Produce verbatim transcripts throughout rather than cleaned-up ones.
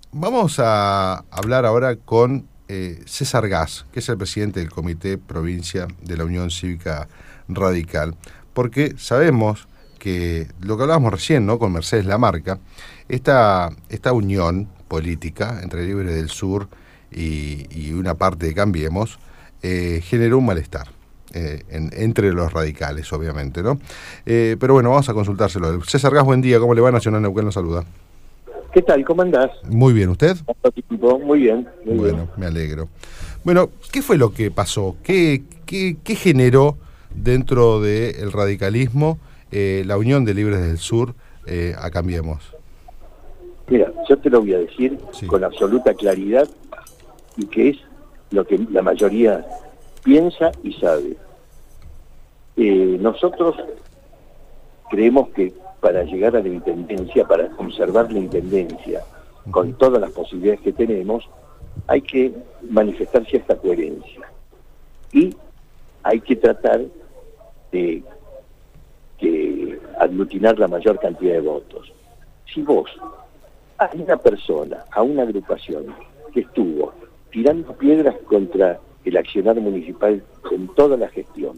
Vamos a hablar ahora con eh, César Gas, que es el presidente del Comité Provincia de la Unión Cívica Radical, porque sabemos que lo que hablábamos recién, ¿no?, con Mercedes Lamarca, esta, esta unión política entre Libres del Sur y, y una parte de Cambiemos eh, generó un malestar. Eh, en, entre los radicales, obviamente, ¿no? Eh, pero bueno, vamos a consultárselo. César Gas, buen día, ¿cómo le va? Nacional Neuquén lo saluda. ¿Qué tal? ¿Cómo andás? Muy bien, ¿usted? Muy bien, muy bueno, bien. me alegro. Bueno, ¿qué fue lo que pasó? ¿Qué, qué, qué generó dentro del radicalismo eh, la unión de Libres del Sur eh, a Cambiemos? Mira, yo te lo voy a decir Sí. con absoluta claridad y que es lo que la mayoría piensa y sabe. Eh, nosotros creemos que para llegar a la intendencia, para conservar la intendencia, uh-huh, con todas las posibilidades que tenemos, hay que manifestar cierta coherencia y hay que tratar de que aglutinar la mayor cantidad de votos. Si vos a una persona, a una agrupación que estuvo tirando piedras contra el accionar municipal en toda la gestión,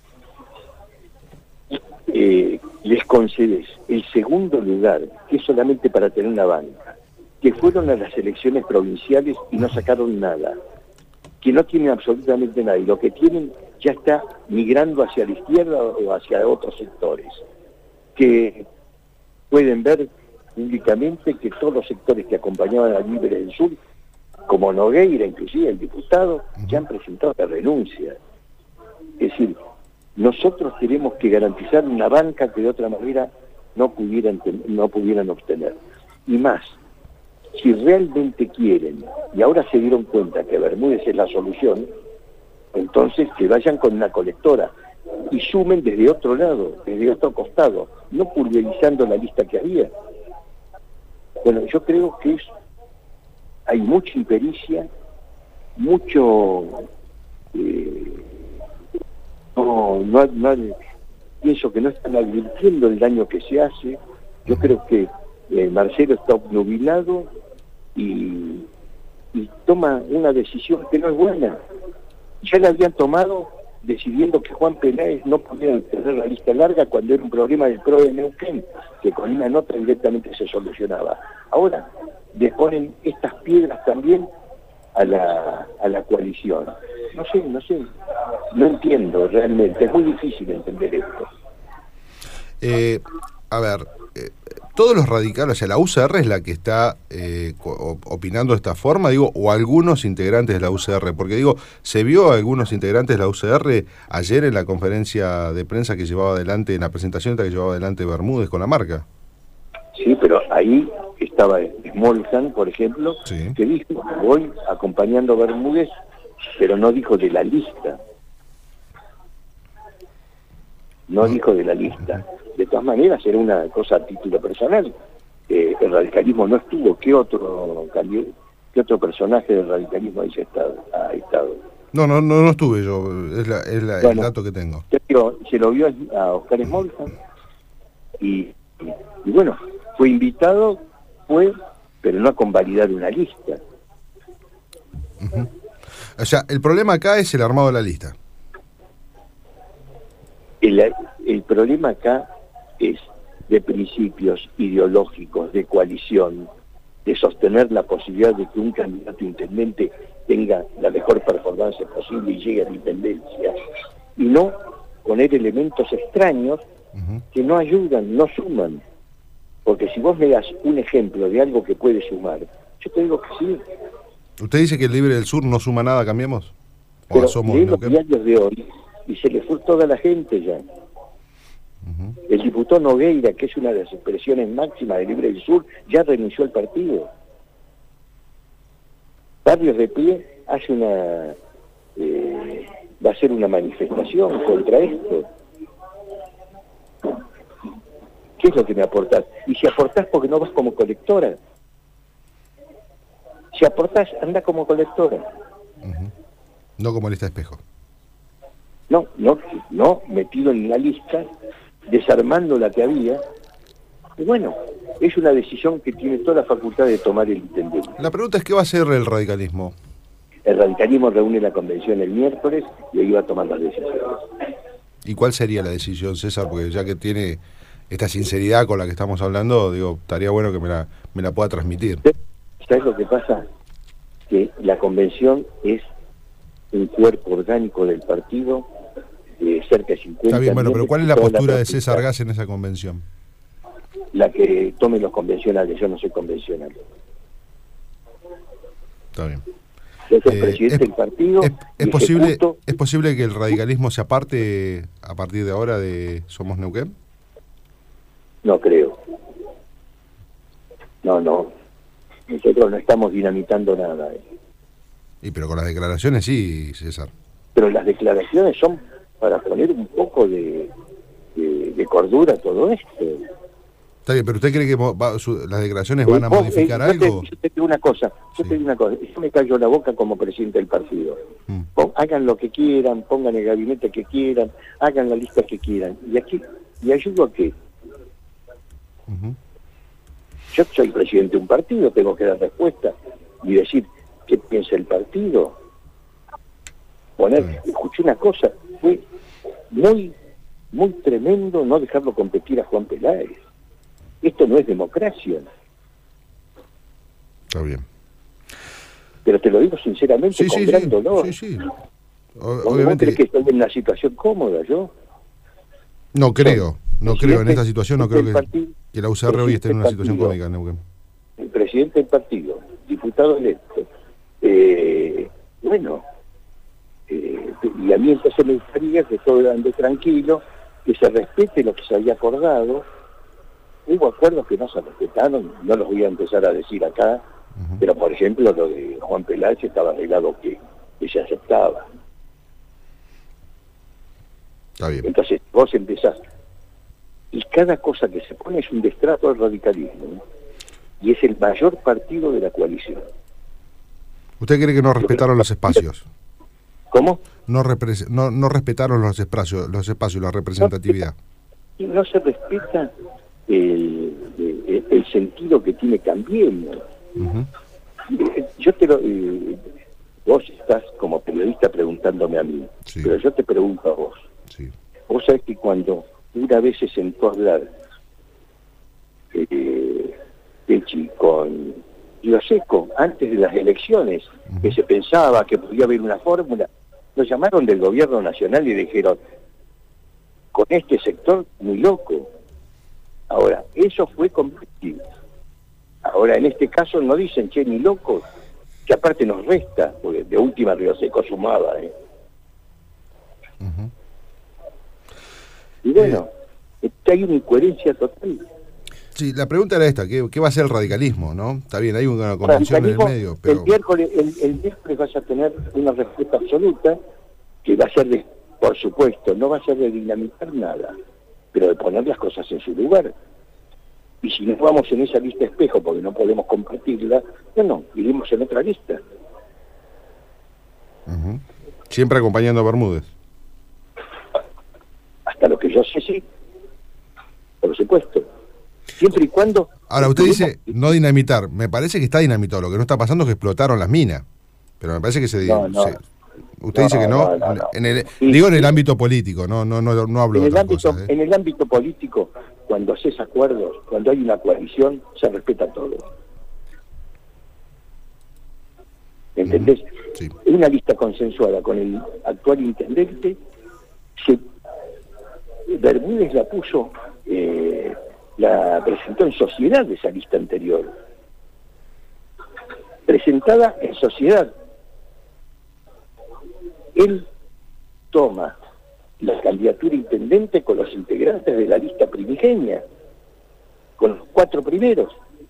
eh, les concedes el segundo lugar, que es solamente para tener una banca, que fueron a las elecciones provinciales y no sacaron nada, que no tienen absolutamente nada, y lo que tienen ya está migrando hacia la izquierda o hacia otros sectores, que pueden ver públicamente que todos los sectores que acompañaban a Libres del Sur, como Nogueira, inclusive el diputado, ya han presentado la renuncia. Es decir, nosotros tenemos que garantizar una banca que de otra manera no pudieran, no pudieran obtener. Y más, si realmente quieren, y ahora se dieron cuenta que Bermúdez es la solución, entonces que vayan con una colectora y sumen desde otro lado, desde otro costado, no pulverizando la lista que había. Bueno, yo creo que es, hay mucha impericia, mucho... Eh, no, no, no, pienso que no están advirtiendo el daño que se hace. Yo creo que eh, Marcelo está obnubilado y, y toma una decisión que no es buena. Ya la habían tomado decidiendo que Juan Peláez no podía tener la lista larga cuando era un problema del P R O de Neuquén, que con una nota directamente se solucionaba. Ahora le ponen estas piedras también a la, a la coalición. No sé, no sé, no entiendo realmente, es muy difícil entender esto. Eh, a ver, eh, todos los radicales, o sea, la U C R es la que está eh, opinando de esta forma, digo, o algunos integrantes de la U C R, porque digo, se vio a algunos integrantes de la U C R ayer en la conferencia de prensa que llevaba adelante, en la presentación que llevaba adelante Bermúdez con la marca. Sí, pero ahí estaba Smoljan, por ejemplo, sí, que dijo, voy acompañando a Bermúdez, pero no dijo de la lista. No, no dijo de la lista. De todas maneras, era una cosa a título personal. Eh, el radicalismo no estuvo. ¿Qué otro qué otro personaje del radicalismo ha estado? Ha estado? No, no, no, no estuve yo. Es, la, es la, bueno, el dato que tengo. Digo, se lo vio a Oscar Smoljan y, y, y bueno, fue invitado, fue, pero no a convalidar una lista. Uh-huh. O sea, el problema acá es el armado de la lista. El, el problema acá es de principios ideológicos, de coalición, de sostener la posibilidad de que un candidato intendente tenga la mejor performance posible y llegue a la intendencia, y no poner elementos extraños uh-huh, que no ayudan, no suman. Porque si vos me das un ejemplo de algo que puede sumar, yo te digo que sí. ¿Usted dice que el Libre del Sur no suma nada, Cambiemos? ¿O Pero somos lee los diarios de hoy y se le fue toda la gente ya. Uh-huh. El diputado Nogueira, que es una de las expresiones máximas del Libre del Sur, ya renunció al partido. Barrios de Pie hace una... Eh, va a hacer una manifestación contra esto. ¿Qué es lo que me aportás? Y si aportás porque no vas como colectora. Si aportás, anda como colectora. Uh-huh. No como lista de espejo. No, no, no metido en la lista, desarmando la que había. Y bueno, es una decisión que tiene toda la facultad de tomar el intendente. La pregunta es, ¿qué va a hacer el radicalismo? El radicalismo reúne la convención el miércoles y ahí va a tomar las decisiones. ¿Y cuál sería la decisión, César? Porque ya que tiene esta sinceridad con la que estamos hablando, digo, estaría bueno que me la, me la pueda transmitir. ¿Sabes lo que pasa? Que la convención es un cuerpo orgánico del partido de cerca de cincuenta. Está bien, bueno, pero ¿cuál es la postura la de César Gas en esa convención? La que tome los convencionales, yo no soy convencional. Está bien. Yo soy Eh, presidente es, del partido. Es, es posible, ejecuto... ¿Es posible que el radicalismo se aparte a partir de ahora de Somos Neuquén? No creo. No, no. Nosotros no estamos dinamitando nada. Eh. Y pero con las declaraciones sí, César. Pero las declaraciones son para poner un poco de, de, de cordura a todo esto. Está bien, pero ¿usted cree que va, su, las declaraciones van a vos, modificar eh, algo? Yo te, yo te digo una cosa, yo sí. te digo una cosa, yo me callo la boca como presidente del partido. Mm. Pon, hagan lo que quieran, pongan el gabinete que quieran, hagan la lista que quieran. ¿Y aquí y ayudo a qué? Uh-huh. Yo soy presidente de un partido, tengo que dar respuesta y decir qué piensa el partido. Poner, sí. Escuché una cosa, fue muy, muy tremendo no dejarlo competir a Juan Peláez. Esto no es democracia. Está bien. Pero te lo digo sinceramente, sí, con sí, gran sí. dolor. Sí, sí. Obviamente... ¿Vos crees que estoy en una situación cómoda yo? No creo, no creo. En esta situación no creo que, partido, que la U C R hoy esté en una situación cómica. ¿No? El presidente del partido, diputado electo, eh, bueno, eh, y a mí entonces me gustaría que todo ande tranquilo, que se respete lo que se había acordado. Hubo acuerdos que no se respetaron, no los voy a empezar a decir acá, uh-huh. Pero por ejemplo lo de Juan Peláez estaba arreglado que, que se aceptaba. Está bien. Entonces vos empezás, y cada cosa que se pone es un destrato al radicalismo, ¿no? Y es el mayor partido de la coalición. ¿Usted cree que no respetaron los espacios? ¿Cómo? No, repre- no, no respetaron los espacios, los espacios, la representatividad. Y no se respeta el, el, el sentido que tiene Cambiemos. Uh-huh. Yo te lo... Eh, vos estás como periodista preguntándome a mí, sí. Pero yo te pregunto a vos. Sí. Vos sabés que cuando una vez se sentó a hablar eh, Pechi con Río Seco, antes de las elecciones, uh-huh. Que se pensaba que podía haber una fórmula, lo llamaron del gobierno nacional y dijeron, con este sector muy loco. Ahora, eso fue competitivo. Ahora, en este caso no dicen, che, ni locos, que aparte nos resta, porque de última Río Seco sumaba, ¿eh? Uh-huh. Y bueno, eh, hay una incoherencia total. Sí, la pregunta era esta, ¿qué, qué va a ser el radicalismo, no? Está bien, hay una convención en el medio, pero... El miércoles, el, el miércoles vas a tener una respuesta absoluta, que va a ser de, por supuesto, no va a ser de dinamitar nada, pero de poner las cosas en su lugar. Y si nos vamos en esa lista espejo, porque no podemos compartirla, bueno, iremos en otra lista. Uh-huh. Siempre acompañando a Bermúdez. Hasta lo que yo sé, sí. Por supuesto. Siempre y cuando... Ahora, usted dice no dinamitar. Me parece que está dinamitado. Lo que no está pasando es que explotaron las minas. Pero me parece que se... No, no. se usted no, dice que no. no, no, no. En el, sí, digo en el sí. ámbito político, no no no, no hablo en de el otras ámbito, cosas. ¿eh? En el ámbito político, cuando haces acuerdos, cuando hay una coalición, se respeta todo. ¿Entendés? Uh-huh. Sí. Una lista consensuada con el actual intendente, se, Bermúdez la puso, eh, la presentó en sociedad esa lista anterior. Presentada en sociedad. Él toma la candidatura intendente con los integrantes de la lista primigenia, con los cuatro primeros.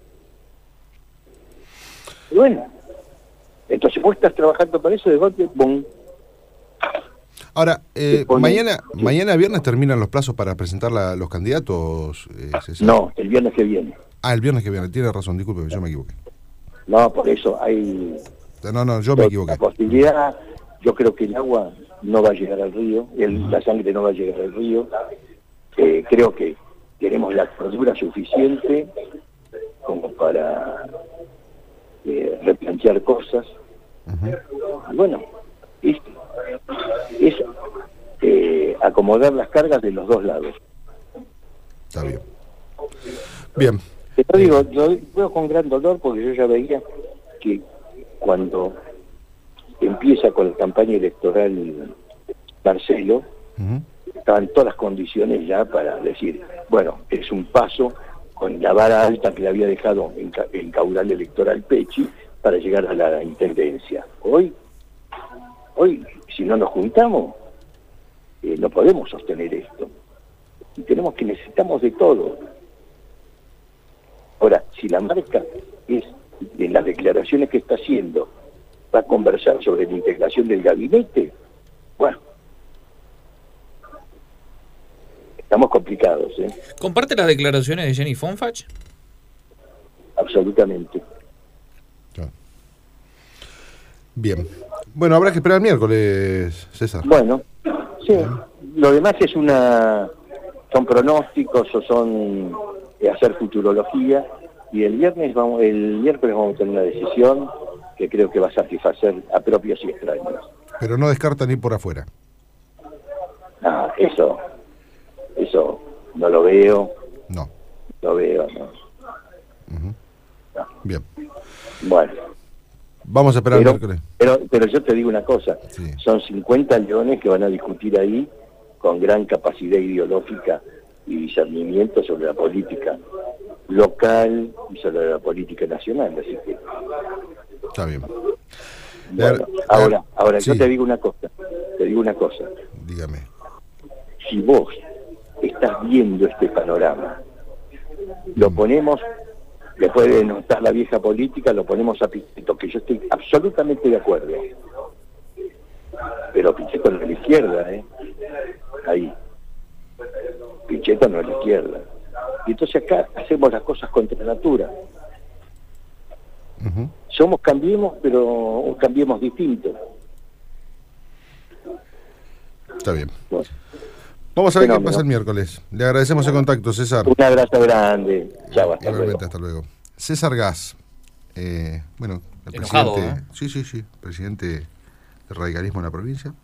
Y bueno, entonces vos estás trabajando para eso de golpe, ¡bum! Ahora, eh, mañana sí. mañana viernes terminan los plazos para presentar la, los candidatos. Eh, no, el viernes que viene. Ah, el viernes que viene, tiene razón, disculpe, yo me equivoqué. No, por eso hay... No, no, yo me equivoqué. La posibilidad, yo creo que el agua no va a llegar al río, el, la sangre no va a llegar al río. Eh, creo que tenemos la cordura suficiente como para eh, replantear cosas. Uh-huh. Bueno, es, es eh, acomodar las cargas de los dos lados. Está bien. Bien. Te digo, lo veo con gran dolor porque yo ya veía que cuando empieza con la campaña electoral Marcelo, uh-huh. estaban todas las condiciones ya para decir, bueno, es un paso con la vara alta que le había dejado en, en caudal electoral Pecci para llegar a la intendencia. Hoy, hoy si no nos juntamos, eh, no podemos sostener esto. Y tenemos que necesitamos de todo. Ahora, si la marca es, en las declaraciones que está haciendo, va a conversar sobre la integración del gabinete, bueno, estamos complicados, ¿eh? ¿Comparte las declaraciones de Jenny Fonfach? Absolutamente. Bien. Bueno, habrá que esperar el miércoles, César. Bueno, sí. Bien. Lo demás es una... son pronósticos o son eh, hacer futurología, y el viernes vamos, el miércoles vamos a tener una decisión que creo que va a satisfacer a propios y extraños. Pero no descartan ir por afuera. Ah, eso, eso no lo veo. No. Lo veo, no. Uh-huh. No. Bien. Bueno. Vamos a esperar pero, el miércoles. Pero, pero yo te digo una cosa, sí. Son cincuenta leones que van a discutir ahí con gran capacidad ideológica y discernimiento sobre la política local y sobre la política nacional, así que... Está bien. Bueno, ahora, ahora sí. yo te digo una cosa, te digo una cosa. Dígame. Si vos estás viendo este panorama, lo ponemos, después de notar la vieja política, lo ponemos a Pichetto, que yo estoy absolutamente de acuerdo. Pero Pichetto no es la izquierda, ¿eh? Ahí. Pichetto no es la izquierda. Y entonces acá hacemos las cosas contra natura. Uh-huh. Somos Cambiemos, pero Cambiemos distinto. Está bien. Bueno. Vamos a ver Fenómeno. Qué pasa el miércoles. Le agradecemos el contacto, César. Un abrazo grande. Chao, hasta Igualmente, luego. hasta luego. César Gas, eh, bueno, el Enojado, presidente, ¿no? sí, sí, sí, presidente del radicalismo en la provincia.